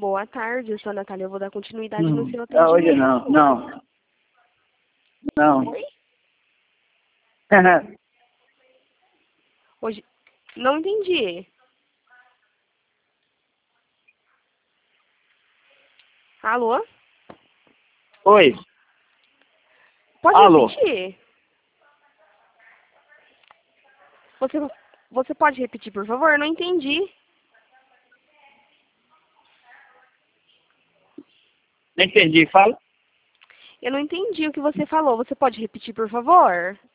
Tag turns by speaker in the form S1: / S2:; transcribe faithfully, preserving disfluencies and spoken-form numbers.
S1: Boa tarde, eu sou a Natália. Eu vou dar continuidade
S2: Hum.
S1: no seu atendimento.
S2: Ah, hoje não, não. Não.
S1: Oi? Hoje... Não entendi. Alô?
S2: Oi.
S1: Pode
S2: Alô.
S1: repetir? Você, você pode repetir, por favor? Eu não entendi.
S2: Não entendi, fala.
S1: Eu não entendi o que você falou. Você pode repetir, por favor?